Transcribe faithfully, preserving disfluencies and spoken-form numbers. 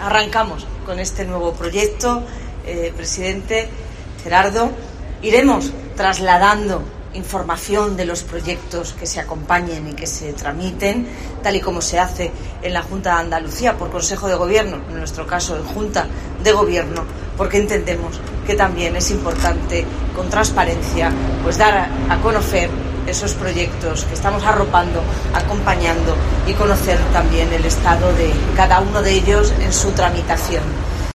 arrancamos con este nuevo proyecto, eh, presidente Gerardo. Iremos trasladando información de los proyectos que se acompañen y que se tramiten, tal y como se hace en la Junta de Andalucía por Consejo de Gobierno, en nuestro caso en Junta de Gobierno, porque entendemos que también es importante, con transparencia, pues dar a, a conocer esos proyectos que estamos arropando, acompañando y conocer también el estado de cada uno de ellos en su tramitación.